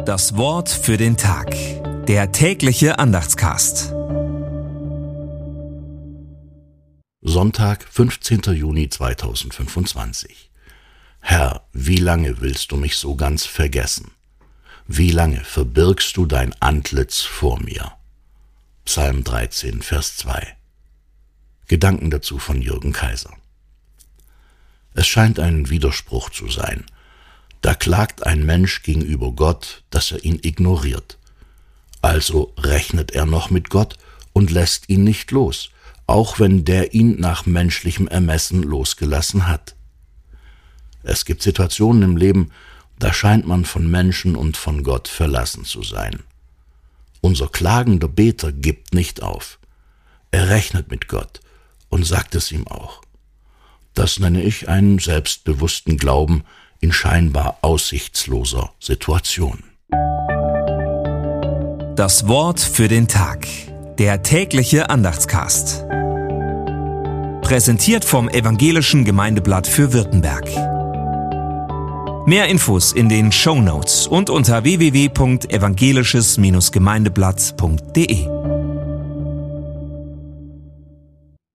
Das Wort für den Tag. Der tägliche Andachtscast. Sonntag, 15. Juni 2025. Herr, wie lange willst du mich so ganz vergessen? Wie lange verbirgst du dein Antlitz vor mir? Psalm 13, Vers 2. Gedanken dazu von Jürgen Kaiser. Es scheint ein Widerspruch zu sein. Da klagt ein Mensch gegenüber Gott, dass er ihn ignoriert. Also rechnet er noch mit Gott und lässt ihn nicht los, auch wenn der ihn nach menschlichem Ermessen losgelassen hat. Es gibt Situationen im Leben, da scheint man von Menschen und von Gott verlassen zu sein. Unser klagender Beter gibt nicht auf. Er rechnet mit Gott und sagt es ihm auch. Das nenne ich einen selbstbewussten Glauben in scheinbar aussichtsloser Situation. Das Wort für den Tag. Der tägliche Andachtscast. Präsentiert vom Evangelischen Gemeindeblatt für Württemberg. Mehr Infos in den Shownotes und unter www.evangelisches-gemeindeblatt.de.